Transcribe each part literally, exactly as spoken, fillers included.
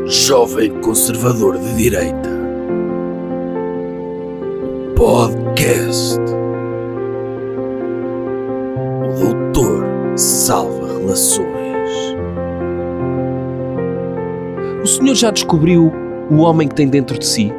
Jovem Conservador de Direita. Podcast. O Doutor Salva Relações. O senhor já descobriu o homem que tem dentro de si?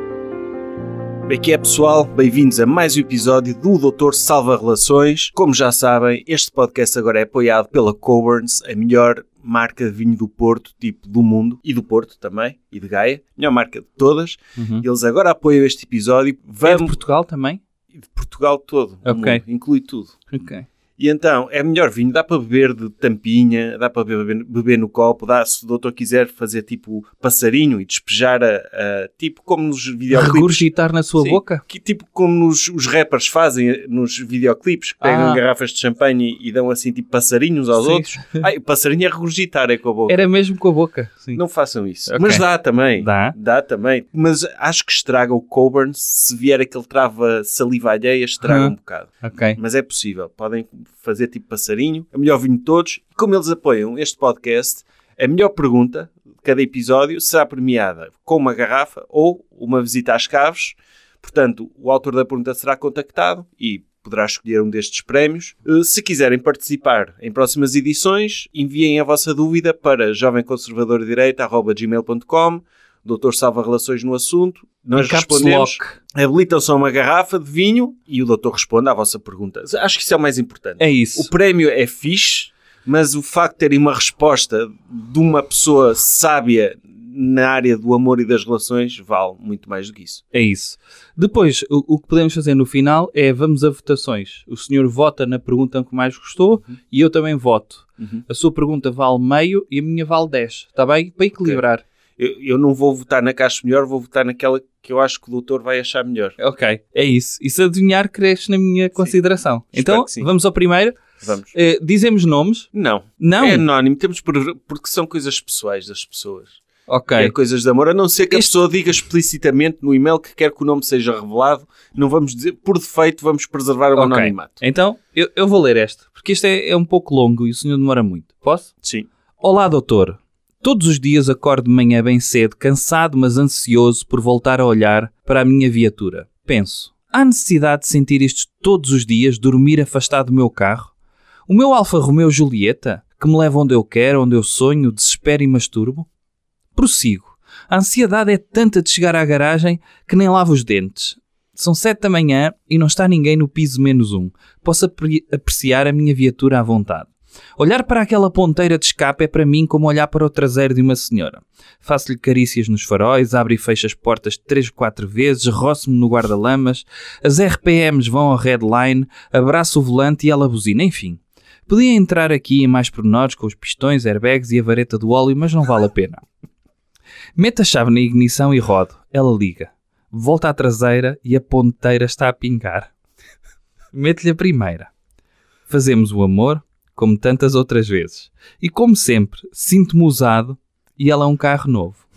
Bem, que é pessoal, bem-vindos a mais um episódio do Doutor Salva Relações. Como já sabem, este podcast agora é apoiado pela Coborns, a melhor marca de vinho do Porto, tipo do mundo, e do Porto também, e de Gaia, melhor marca de todas. Uhum. Eles agora apoiam este episódio. Vamos... É de Portugal também? E de Portugal todo, ok, mundo, inclui tudo. Ok. E então, é melhor vinho, dá para beber de tampinha, dá para beber, beber no copo, dá, se o doutor quiser fazer tipo passarinho e despejar, a, a, tipo como nos videoclipes. Regurgitar na sua Sim, boca? Que, tipo como nos, os rappers fazem nos videoclipes, que pegam ah. garrafas de champanhe e, e dão assim tipo passarinhos aos Sim. outros. Ai, o passarinho é regurgitar, é com a boca. Era mesmo com a boca. Sim. Não façam isso. Okay. Mas dá também. Dá? Dá também. Mas acho que estraga o Coburn, se vier aquele trava saliva alheia, estraga uhum. um bocado. Ok. Mas é possível. Podem fazer tipo passarinho. É o melhor vinho de todos. E como eles apoiam este podcast, a melhor pergunta de cada episódio será premiada com uma garrafa ou uma visita às caves. Portanto, o autor da pergunta será contactado e poderá escolher um destes prémios. Se quiserem participar em próximas edições, enviem a vossa dúvida para jovem conservador de direita arroba gmail ponto com. O doutor salva relações no assunto. Nós respondemos, habilitam só uma garrafa de vinho e o doutor responde à vossa pergunta. Acho que isso é o mais importante. É isso. O prémio é fixe, mas o facto de terem uma resposta de uma pessoa sábia na área do amor e das relações vale muito mais do que isso. É isso. Depois, o, o que podemos fazer no final é vamos a votações. O senhor vota na pergunta que mais gostou uhum. e eu também voto. Uhum. A sua pergunta vale meio e a minha vale dez. Está bem? Para equilibrar. Okay. Eu, eu não vou votar na que acho melhor, vou votar naquela que eu acho que o doutor vai achar melhor. Ok, é isso. E se adivinhar, cresce na minha sim. consideração. Espero então, vamos ao primeiro. Vamos. Uh, dizemos nomes? Não. Não? É anónimo, temos por, porque são coisas pessoais das pessoas. Ok. É coisas de amor, a não ser que este... a pessoa diga explicitamente no e-mail que quer que o nome seja revelado. Não vamos dizer, por defeito, vamos preservar o okay. anonimato. Então, eu, eu vou ler este, porque este é, é um pouco longo e o senhor demora muito. Posso? Sim. Olá, doutor. Todos os dias acordo de manhã bem cedo, cansado mas ansioso por voltar a olhar para a minha viatura. Penso, há necessidade de sentir isto todos os dias, dormir afastado do meu carro? O meu Alfa Romeo Julieta, que me leva onde eu quero, onde eu sonho, desespero e masturbo? Prossigo. A ansiedade é tanta de chegar à garagem que nem lavo os dentes. São sete da manhã e não está ninguém no piso menos um. Posso apre- apreciar a minha viatura à vontade. Olhar para aquela ponteira de escape é para mim como olhar para o traseiro de uma senhora. Faço-lhe carícias nos faróis, abro e fecho as portas três ou quatro vezes, roço-me no guarda-lamas, as R P Ms vão ao redline, abraço o volante e ela buzina, enfim. Podia entrar aqui em mais pormenores com os pistões, airbags e a vareta do óleo, mas não vale a pena. Meto a chave na ignição e rodo. Ela liga. Volta à traseira e a ponteira está a pingar. Meto-lhe a primeira. Fazemos o amor, como tantas outras vezes. E como sempre, sinto-me usado e ela é um carro novo.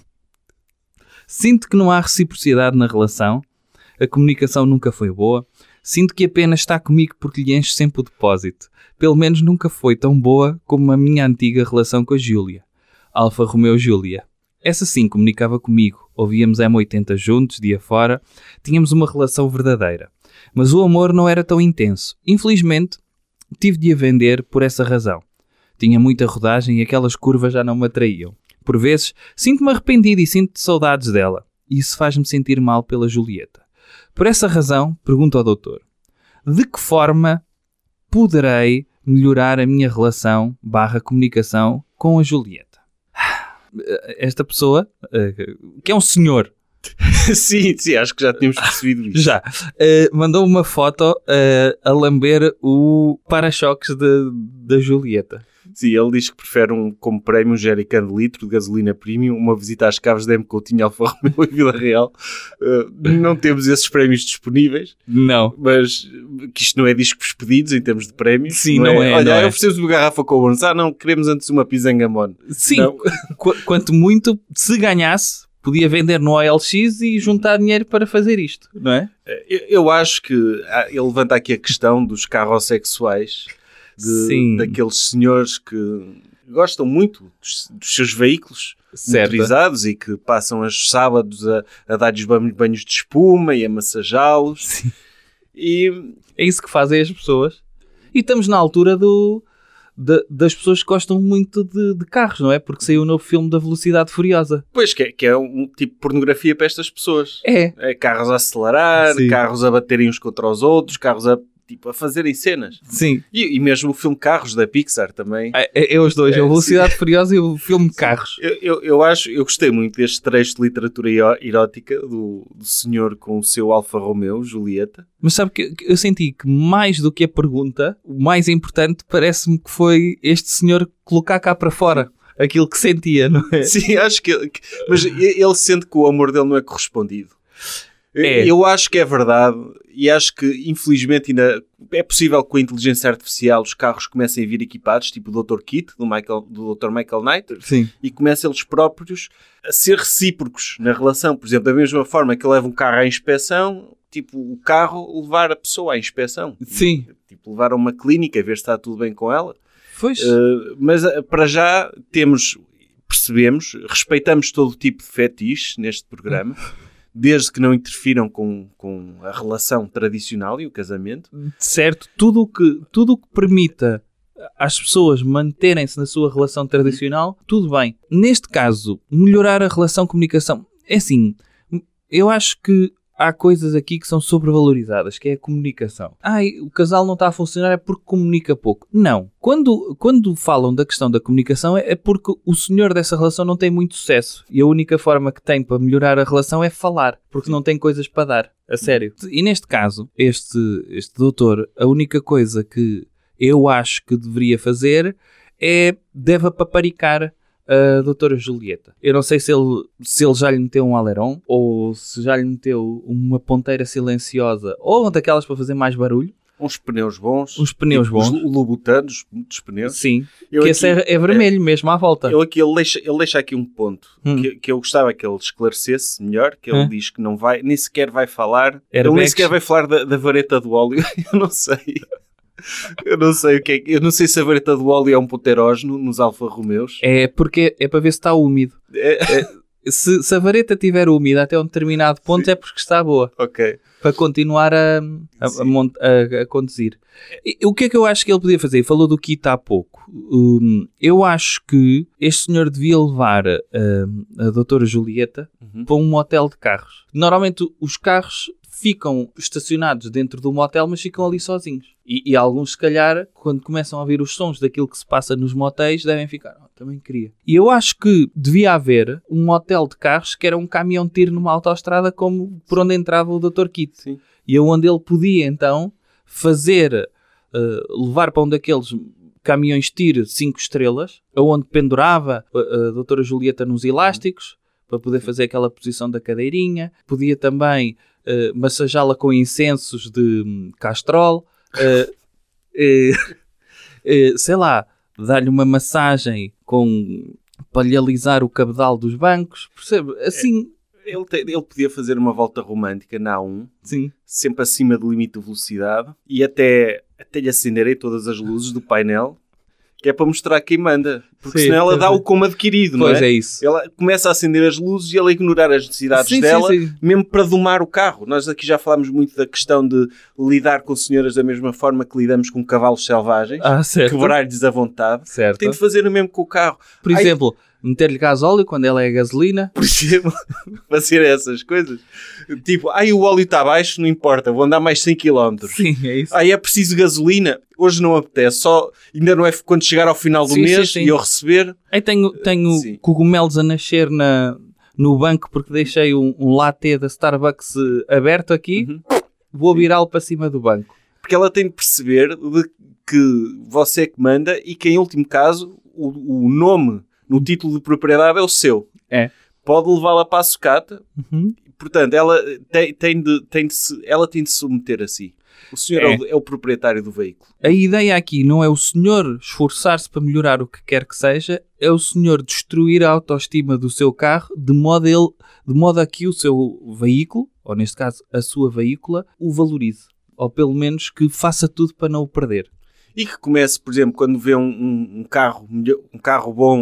Sinto que não há reciprocidade na relação, a comunicação nunca foi boa, sinto que apenas está comigo porque lhe enche sempre o depósito. Pelo menos nunca foi tão boa como a minha antiga relação com a Júlia. Alfa Romeo Júlia. Essa sim comunicava comigo, ouvíamos M oitenta juntos, dia fora, tínhamos uma relação verdadeira. Mas o amor não era tão intenso. Infelizmente, tive de a vender por essa razão. Tinha muita rodagem e aquelas curvas já não me atraíam. Por vezes, sinto-me arrependido e sinto saudades dela. E isso faz-me sentir mal pela Julieta. Por essa razão, pergunto ao doutor, de que forma poderei melhorar a minha relação barra comunicação com a Julieta? Esta pessoa, que é um senhor, sim, sim, acho que já tínhamos percebido isso. Já. Uh, mandou uma foto uh, a lamber o para-choques da Julieta. Sim, ele diz que prefere um, como prémio um jerrycan de litro de gasolina premium, uma visita às caves da M Coutinho, Alfa Romeo e Vila Real. Uh, não temos esses prémios disponíveis. Não. Mas que isto não é discos pedidos em termos de prémios. Sim, não, não é. é. Olha, não oferecemos é. uma garrafa com o bônus. Ah, não, queremos antes uma pisangamon. Sim, Qu- quanto muito, se ganhasse, podia vender no O L X e juntar dinheiro para fazer isto, não é? Eu, eu acho que ele levanta aqui a questão dos carrossexuais, de, daqueles senhores que gostam muito dos, dos seus veículos Certo. motorizados e que passam os sábados a, a dar-lhes banhos de espuma e a massajá-los. Sim. E É isso que fazem as pessoas. E estamos na altura do, de, das pessoas que gostam muito de, de carros, não é? Porque saiu o novo filme da Velocidade Furiosa. pois que é, que é um tipo de pornografia para estas pessoas. É. É carros a acelerar, Sim. carros a baterem uns contra os outros, carros a, tipo, a fazerem cenas. Sim. E, e mesmo o filme Carros da Pixar também. É, é, é os dois, É, a Velocidade Furiosa e o filme Carros. Eu, eu, eu acho, eu gostei muito deste trecho de literatura ero- erótica do, do senhor com o seu Alfa Romeo, Julieta. Mas sabe que que eu senti que mais do que a pergunta, o mais importante parece-me que foi este senhor colocar cá para fora aquilo que sentia, não é? Sim, acho que, que- mas ele sente que o amor dele não é correspondido. Eu- É. Eu acho que é verdade e acho que infelizmente ainda é possível que com a inteligência artificial os carros comecem a vir equipados, tipo o doutor Kit, do, Michael, do doutor Michael Knight, Sim. e comecem eles próprios a ser recíprocos na relação. Por exemplo, da mesma forma que ele leva um carro à inspeção, tipo o carro levar a pessoa à inspeção. Sim. Tipo levar a uma clínica, ver se está tudo bem com ela. Pois. Uh, mas uh, para já temos, percebemos, respeitamos todo o tipo de fetiche neste programa, desde que não interfiram com, com a relação tradicional e o casamento. Certo, tudo o que, tudo o que permita às pessoas manterem-se na sua relação tradicional, tudo bem. Neste caso, melhorar a relação de comunicação, é assim, eu acho que há coisas aqui que são sobrevalorizadas, que é a comunicação. Ai, o casal não está a funcionar é porque comunica pouco. Não. Quando, quando falam da questão da comunicação é, é porque o senhor dessa relação não tem muito sucesso. E a única forma que tem para melhorar a relação é falar, porque não tem coisas para dar. A sério. E neste caso, este, este doutor, a única coisa que eu acho que deveria fazer é, deve apaparicar a doutora Julieta. Eu não sei se ele, se ele já lhe meteu um alerón ou se já lhe meteu uma ponteira silenciosa ou uma daquelas para fazer mais barulho. Uns pneus bons. Uns pneus tipo, bons. Os Louboutanos, muitos pneus. Sim. Eu que aqui- esse é, é vermelho mesmo à volta. Eu aqui, ele, deixa, ele deixa aqui um ponto Hum. que, que eu gostava que ele esclarecesse melhor, que ele Hã? diz que não vai, nem sequer vai falar, ele Airbags. nem sequer vai falar da, da vareta do óleo. Eu não sei. Eu não sei o que é que- eu não sei se a vareta do óleo é um ponto erógeno nos Alfa Romeos. É porque é para ver se está úmido. É, Se, se a vareta estiver úmida até um determinado ponto é porque está boa. ok. Para continuar a, a, a, Sim. mont- a- a conduzir. E, o que é que eu acho que ele podia fazer? Falou do kit há pouco. Hum, eu acho que este senhor devia levar hum, a doutora Julieta Uhum. para um motel de carros. Normalmente os carros ficam estacionados dentro do motel, mas ficam ali sozinhos. E, e alguns, se calhar, quando começam a ouvir os sons daquilo que se passa nos motéis, devem ficar, oh, também queria. E eu acho que devia haver um motel de carros que era um caminhão de tiro numa autoestrada como por onde entrava o doutor Kit. Sim. E onde ele podia, então, fazer, uh, levar para um daqueles caminhões de tiro cinco estrelas, onde pendurava a, a doutora Julieta nos elásticos, para poder fazer aquela posição da cadeirinha. Podia também uh, massajá-la com incensos de hum, castrol. Uh, uh, uh, sei lá, dar-lhe uma massagem com, para lhe alisar o cabedal dos bancos. Percebe? Assim, Ele, te- ele podia fazer uma volta romântica na A um, sim. sempre acima do limite de velocidade, e até, até lhe acenderem todas as luzes do painel, que é para mostrar quem manda. Porque Sim, senão ela pois dá é. o como adquirido, não Pois é? é isso. Ela começa a acender as luzes e ela a ignorar as necessidades Sim, sim, dela, sim. mesmo para domar o carro. Nós aqui já falámos muito da questão de lidar com senhoras da mesma forma que lidamos com cavalos selvagens, Ah, certo. quebrar-lhes a vontade. Certo. Tem de fazer o mesmo com o carro. Por Ai, exemplo, meter-lhe gasóleo quando ela é gasolina. por exemplo, fazer essas coisas. Tipo, ai, o óleo está baixo, não importa, vou andar mais cem quilómetros. Sim, é isso. Ai, é preciso gasolina. Hoje não apetece, só ainda não é quando chegar ao final do Sim, mês sim, sim. e eu receber. Aí tenho, tenho Sim. cogumelos a nascer na, no banco porque deixei um, um latte da Starbucks eh, aberto aqui. Uhum. Vou virá-lo para cima do banco. Porque ela tem de perceber de que você é que manda e que, em último caso, o, o nome no título de propriedade é o seu. É. Pode levá-la para a sucata. Uhum. Portanto, ela tem, tem, de, tem, de se, ela tem de se submeter a si. O senhor é, É. o, é o proprietário do veículo. A ideia aqui não é o senhor esforçar-se para melhorar o que quer que seja, é o senhor destruir a autoestima do seu carro de modo, ele, de modo a que o seu veículo, ou neste caso a sua veícula, o valorize. Ou pelo menos que faça tudo para não o perder. E que comece, por exemplo, quando vê um, um, um carro, melhor- um carro bom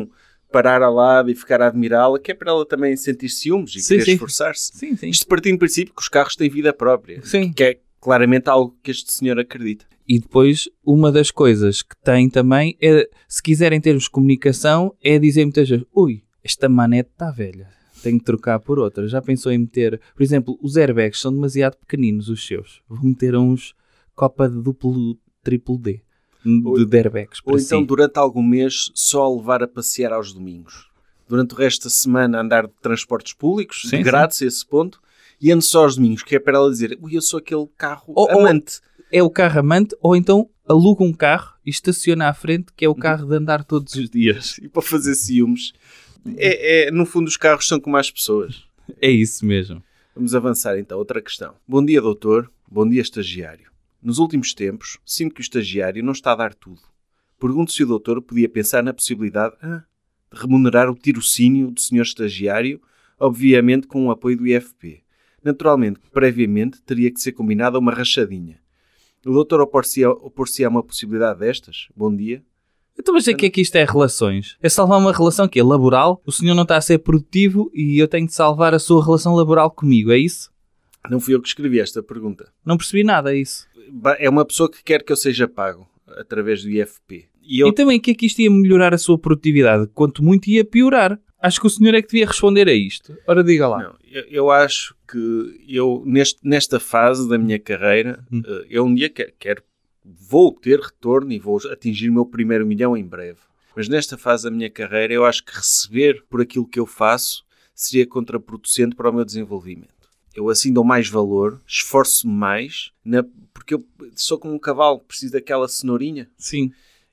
parar ao lado e ficar a admirá-la, que é para ela também sentir ciúmes e Sim, querer sim. esforçar-se. Sim, sim. Isto partindo do princípio que os carros têm vida própria, Sim. que é claramente algo que este senhor acredita. E depois, uma das coisas que tem também é, se quiserem termos de comunicação, é dizer muitas vezes, ui, esta manete está velha, tenho que trocar por outra. Já pensou em meter, por exemplo, os airbags são demasiado pequeninos, os seus. Vou meter uns Copa de duplo, triplo D, de, de airbags para Ou si. então, durante algum mês, só a levar a passear aos domingos. Durante o resto da semana, andar de transportes públicos, Sim, de grátis a esse ponto, e ando só aos domingos, que é para ela dizer, ui, eu sou aquele carro Ou- ou- amante. É o carro amante, ou então aluga um carro e estaciona à frente, que é o carro de andar todos os dias. E para fazer ciúmes. É, é, no fundo, os carros são como as pessoas. É isso mesmo. Vamos avançar então. Outra questão. Bom dia, doutor. Bom dia, estagiário. Nos últimos tempos, sinto que o estagiário não está a dar tudo. Pergunto se o doutor podia pensar na possibilidade ah, de remunerar o tirocínio do senhor estagiário, obviamente com o apoio do I F P. Naturalmente, previamente, teria que ser combinada uma rachadinha. O doutor opor-se a, opor-se a uma possibilidade destas? Bom dia. Então, mas o que é que isto é relações? É salvar uma relação que é laboral, o senhor não está a ser produtivo e eu tenho de salvar a sua relação laboral comigo, é isso? Não fui eu que escrevi esta pergunta. Não percebi nada, é isso. É uma pessoa que quer que eu seja pago através do I F P. E eu... E também, o que é que isto ia melhorar a sua produtividade? Quanto muito ia piorar. Acho que o senhor é que devia responder a isto. Ora, diga lá. Não, eu, eu acho que eu, neste, nesta fase da minha carreira, Hum. uh, eu um dia quero, quero, vou ter retorno e vou atingir o meu primeiro milhão em breve. Mas nesta fase da minha carreira, eu acho que receber por aquilo que eu faço seria contraproducente para o meu desenvolvimento. Eu assim dou mais valor, esforço-me mais, na, porque eu sou como um cavalo, preciso daquela cenourinha. Sim.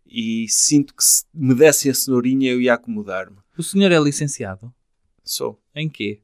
E sinto que se me dessem a cenourinha, eu ia acomodar-me. O senhor é licenciado? Sou. Em quê?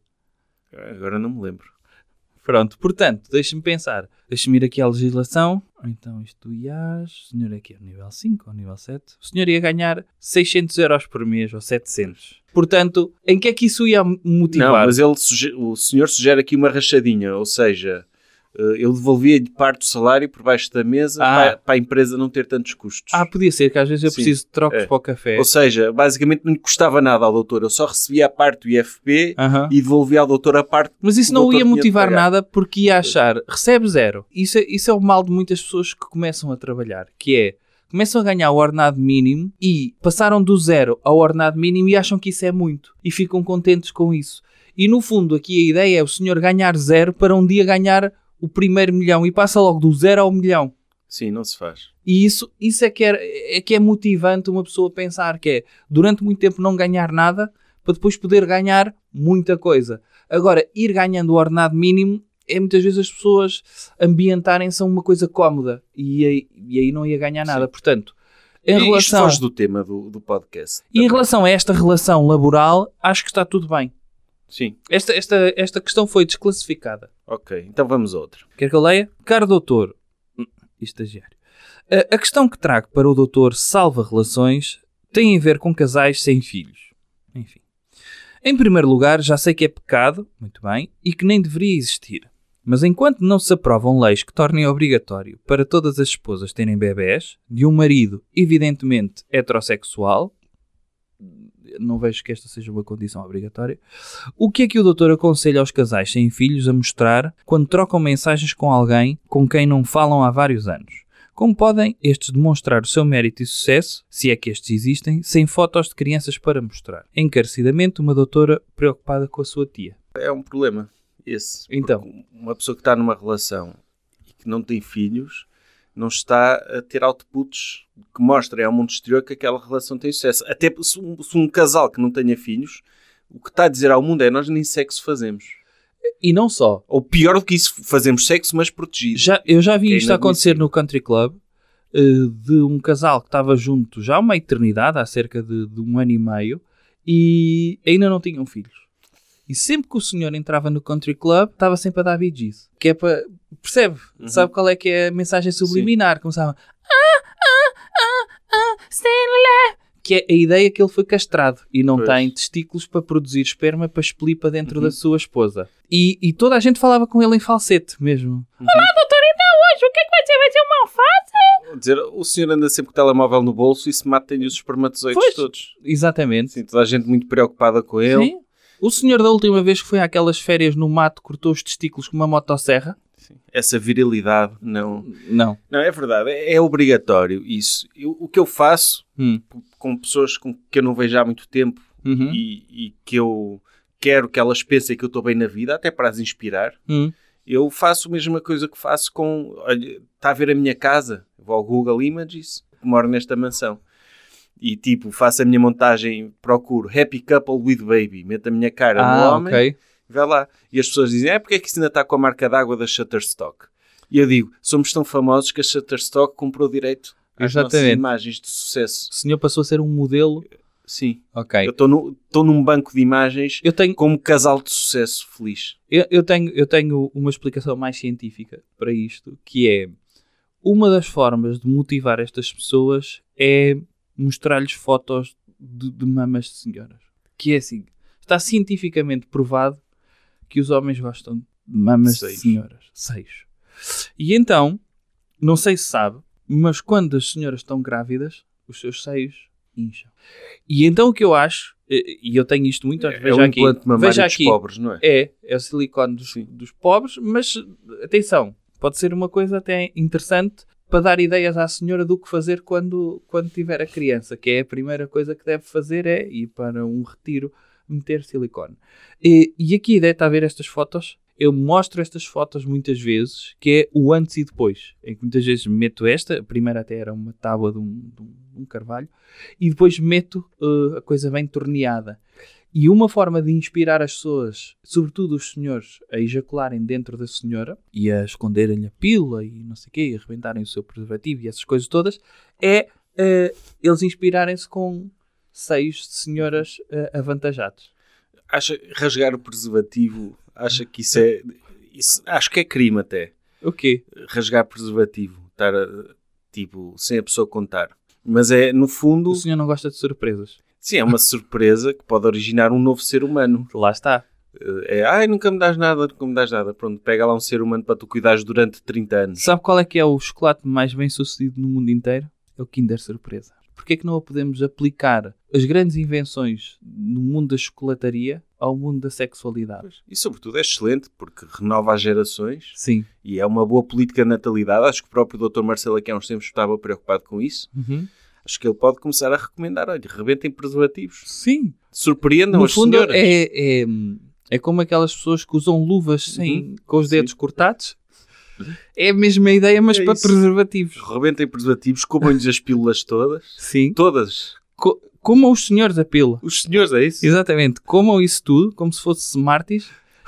Agora não me lembro. Pronto, portanto, deixe-me pensar. Deixe-me ir aqui à legislação. Então, isto do I A S. O senhor é que é nível cinco ou nível sete? O senhor ia ganhar seiscentos euros por mês ou setecentos. Portanto, em que é que isso ia motivar? Não, mas ele suge- o senhor sugere aqui uma rachadinha, ou seja, eh, eu devolvia-lhe parte do salário por baixo da mesa Ah. para, para a empresa não ter tantos custos. Ah, podia ser que às vezes eu Sim, preciso de trocos é. para o café. Ou seja, basicamente não lhe custava nada ao doutor, eu só recebia a parte do I F P Aham. e devolvia ao doutor a parte. Mas isso o não doutor ia tinha de motivar pagar. nada porque ia achar, recebe zero. Isso é, isso é o mal de muitas pessoas que começam a trabalhar, que é, começam a ganhar o ordenado mínimo e passaram do zero ao ordenado mínimo e acham que isso é muito. E ficam contentes com isso. E no fundo aqui a ideia é o senhor ganhar zero para um dia ganhar o primeiro milhão e passa logo do zero ao milhão. Sim, não se faz. E isso, isso é, que é, é que é motivante uma pessoa pensar que é durante muito tempo não ganhar nada para depois poder ganhar muita coisa. Agora, ir ganhando o ordenado mínimo é muitas vezes as pessoas ambientarem-se a uma coisa cómoda e aí, e aí não ia ganhar nada. Sim. Portanto, em E Isto relação, foge do tema do, do podcast. e em relação a esta relação laboral, acho que está tudo bem. Sim, Esta, esta, esta questão foi desclassificada. ok. Então vamos a outra. Quer que eu leia? Caro doutor, hum, estagiário, a, a questão que trago para o doutor Salva Relações tem a ver com casais sem filhos. Enfim. Em primeiro lugar, já sei que é pecado, muito bem, e que nem deveria existir. Mas enquanto não se aprovam leis que tornem obrigatório para todas as esposas terem bebés, de um marido evidentemente heterossexual, não vejo que esta seja uma condição obrigatória, o que é que o doutor aconselha aos casais sem filhos a mostrar quando trocam mensagens com alguém com quem não falam há vários anos? Como podem estes demonstrar o seu mérito e sucesso, se é que estes existem, sem fotos de crianças para mostrar? Encarecidamente, uma doutora preocupada com a sua tia. É um problema esse. Então. Porque uma pessoa que está numa relação e que não tem filhos não está a ter outputs que mostrem ao mundo exterior que aquela relação tem sucesso. Até se um, se um casal que não tenha filhos, o que está a dizer ao mundo é nós nem sexo fazemos. E não só. Ou pior do que isso, fazemos sexo, mas protegido. Já, eu já vi Que é isto acontecer no Country Club, eh, de um casal que estava junto já há uma eternidade, há cerca de, de um ano e meio, e ainda não tinham filhos. E sempre que o senhor entrava no Country Club, estava sempre a dar Bee Gees. Que é para... Percebe? Uhum. Sabe qual é que é a mensagem subliminar? Começava... Ah, ah, ah, ah, stay alive. Que é a ideia que ele foi castrado e não Pois. tem testículos para produzir esperma para expelir para dentro Uhum. da sua esposa. E, e toda a gente falava com ele em falsete mesmo. Uhum. Olá, doutor, então hoje o que é que vai ser? Vai ser uma alface? dizer, o senhor anda sempre com o telemóvel no bolso e se mata tem os espermatozoides Pois. todos. Exatamente. Sim, toda a gente muito preocupada com ele. Sim. O senhor da última vez que foi àquelas férias no mato cortou os testículos com uma motosserra? Sim. Essa virilidade, não... Não. Não, é verdade, é, é obrigatório isso. Eu, o que eu faço Hum. com pessoas com que eu não vejo há muito tempo Uhum. e, e que eu quero que elas pensem que eu estou bem na vida, até para as inspirar, Hum. eu faço a mesma coisa que faço com... Olha, está a ver a minha casa? Vou ao Google Images, moro nesta mansão. E tipo, faço a minha montagem, procuro Happy Couple with Baby, meto a minha cara Ah, no homem, ok. vai lá. E as pessoas dizem, é porque é que isso ainda está com a marca d'água da Shutterstock? E eu digo, somos tão famosos que a Shutterstock comprou direito às nossas Exatamente. imagens de sucesso. O senhor passou a ser um modelo. Sim. Ok. Eu estou no, estou num banco de imagens Eu tenho, como casal de sucesso feliz. eu, eu tenho, eu tenho uma explicação mais científica para isto, que é uma das formas de motivar estas pessoas é mostrar-lhes fotos de, de mamas de senhoras. Que é assim, está cientificamente provado que os homens gostam de mamas Seis. de senhoras. Seis. E então, não sei se sabe, mas quando as senhoras estão grávidas, os seus seios incham. E então o que eu acho, e e eu tenho isto muito, É, veja o aqui, implante mamário veja dos aqui, pobres, não é? é, é o silicone dos, Sim. dos pobres, mas atenção, pode ser uma coisa até interessante para dar ideias à senhora do que fazer quando, quando tiver a criança, que é a primeira coisa que deve fazer é ir para um retiro meter silicone. E, e aqui a ideia está a ver estas fotos. Eu mostro estas fotos muitas vezes, que é o antes e depois. Em que muitas vezes meto esta, a primeira até era uma tábua de um, de um, de um carvalho, e depois meto uh, a coisa bem torneada. E uma forma de inspirar as pessoas, sobretudo os senhores, a ejacularem dentro da senhora e a esconderem a pílula e não sei o quê, e arrebentarem o seu preservativo e essas coisas todas, é uh, eles inspirarem-se com seios de senhoras uh, avantajados. Acha, rasgar o preservativo, acha que isso é... Isso, acho que é crime até. O quê? Rasgar preservativo. Estar, a, tipo, sem a pessoa contar. Mas é, no fundo... O senhor não gosta de surpresas. Sim, é uma surpresa que pode originar um novo ser humano. Lá está. É, ai, nunca me dás nada, nunca me dás nada. Pronto, pega lá um ser humano para tu cuidares durante trinta anos. Sabe qual é que é o chocolate mais bem sucedido no mundo inteiro? É o Kinder Surpresa. Porquê é que não a podemos aplicar as grandes invenções no mundo da chocolataria ao mundo da sexualidade? E sobretudo é excelente porque renova as gerações Sim. e é uma boa política de natalidade. Acho que o próprio doutor Marcelo aqui há uns tempos estava preocupado com isso. Uhum. Acho que ele pode começar a recomendar, olha, rebentem preservativos. Sim. Surpreendam No as fundo senhoras. é, é, é como aquelas pessoas que usam luvas sem, Uhum. com os dedos Sim. cortados. É a mesma ideia, mas É para isso. preservativos. Rebentem preservativos, comam-lhes as pílulas todas. Sim. Todas. Co comam os senhores a pílula. Os senhores, é isso? Exatamente. Comam isso tudo, como se fosse Smarties.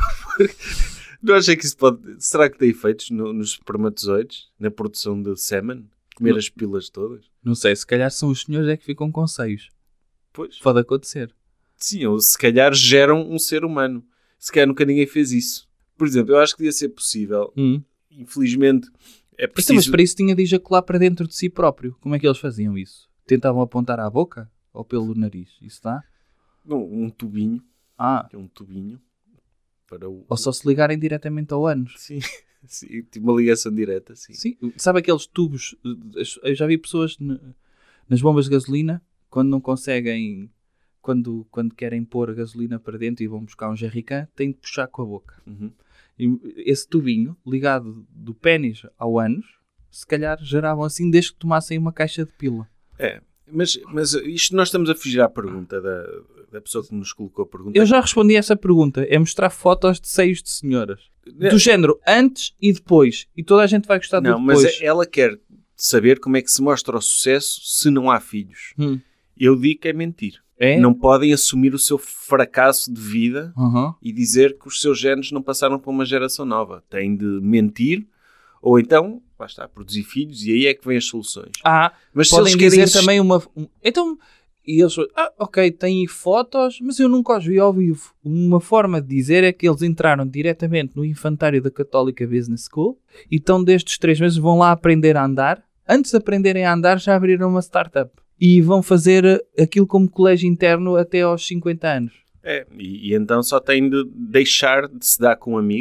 Não acha que isso pode... Será que tem efeitos no, nos espermatozoides? Na produção de sêmen? Comer Não. as pílulas todas? Não sei, se calhar são os senhores é que ficam com seios. Pois. Pode acontecer. Sim, ou se calhar geram um ser humano. Se calhar nunca ninguém fez isso. Por exemplo, eu acho que devia ser possível. Hum. Infelizmente, é Então, preciso... mas para isso tinha de ejacular para dentro de si próprio. Como é que eles faziam isso? Tentavam apontar à boca ou pelo nariz? Isso dá? Não, um tubinho. Ah, Que é um tubinho. Para o... ou só se ligarem diretamente ao ânus. Sim, sim, tipo uma ligação direta, sim. Sim, sabe aqueles tubos? Eu já vi pessoas ne- nas bombas de gasolina, quando não conseguem, quando, quando querem pôr a gasolina para dentro e vão buscar um jerrycan, têm de puxar com a boca. Uhum. E esse tubinho, ligado do pénis ao ânus, se calhar geravam assim desde que tomassem uma caixa de pílula. É, mas, mas isto nós estamos a fugir à pergunta da, da pessoa que nos colocou a pergunta. Eu já respondi a essa pergunta. É mostrar fotos de seios de senhoras. É. Do género antes e depois. E toda a gente vai gostar do Não, depois. mas ela quer saber como é que se mostra o sucesso se não há filhos. Hum. Eu digo que é mentir. É? Não podem assumir o seu fracasso de vida Uhum. e dizer que os seus genes não passaram para uma geração nova. Têm de mentir ou então, lá está, produzir filhos e aí é que vêm as soluções. Ah, Mas se podem eles querem dizer também uma... um- Então, e eles... Ah, ok, têm fotos, mas eu nunca os vi ao vivo. Uma forma de dizer é que eles entraram diretamente no infantário da Católica Business School e então desde os três meses vão lá aprender a andar. Antes de aprenderem a andar já abriram uma startup. E vão fazer aquilo como colégio interno até aos cinquenta anos. É, e, e então só têm de deixar de se dar com amigos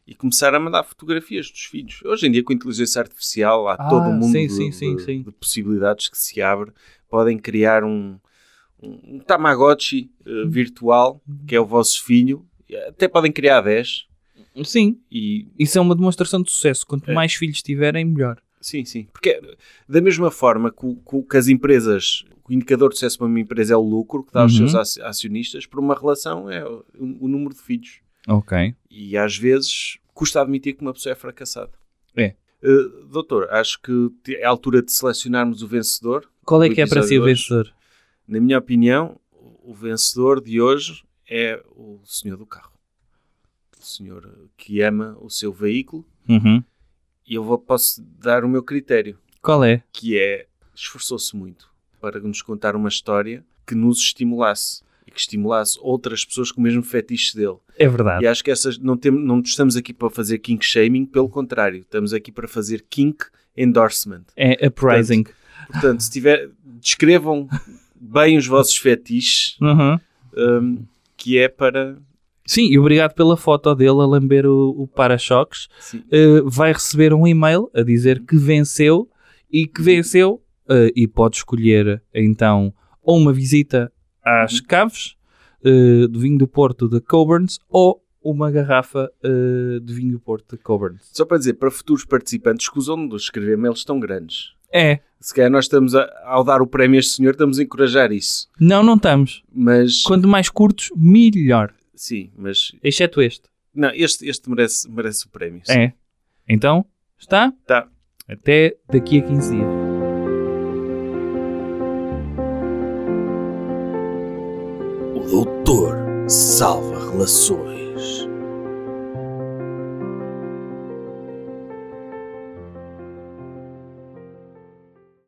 e começar a mandar fotografias dos filhos. Hoje em dia, com a inteligência artificial, há ah, todo um mundo sim, de, sim, sim, de, sim. de possibilidades que se abre. Podem criar um, um, um Tamagotchi uh, virtual, que é o vosso filho. Até podem criar dez. Sim, e isso é uma demonstração de sucesso. Quanto é. mais filhos tiverem, melhor. Sim, sim. Porque da mesma forma que, que as empresas, o indicador de sucesso para uma empresa é o lucro que dá aos Uhum. seus acionistas, para uma relação é o, o número de filhos. Ok. E às vezes custa admitir que uma pessoa é fracassada. É. Uh, doutor, acho que é a altura de selecionarmos o vencedor. Qual é do que é para si o episódio de hoje. vencedor? Na minha opinião, o vencedor de hoje é o senhor do carro. O senhor que ama o seu veículo. Uhum. E eu vou, posso dar o meu critério. Qual é? Que é, esforçou-se muito para nos contar uma história que nos estimulasse. E que estimulasse outras pessoas com o mesmo fetiche dele. É verdade. E acho que essas, não, tem, não estamos aqui para fazer kink shaming, pelo contrário. Estamos aqui para fazer kink endorsement. É uprising. Portanto, portanto se tiver, descrevam bem os vossos fetiches, Uhum. um, que é para... Sim, e obrigado pela foto dele a lamber o, o para-choques. Uh, vai receber um e-mail a dizer que venceu e que venceu uh, e pode escolher então ou uma visita às caves uh, de vinho do Porto de Coburns ou uma garrafa uh, de vinho do Porto de Coburns. Só para dizer, para futuros participantes, escusam de escrever mails tão grandes. É. Se calhar nós estamos, a, ao dar o prémio a este senhor, estamos a encorajar isso. Não, não estamos. Mas... Quanto mais curtos, melhor. Sim, mas... Exceto este. Não, este, este merece, merece o prémio. Sim. É. Então, está? Tá. Até daqui a quinze dias. O doutor salva relações.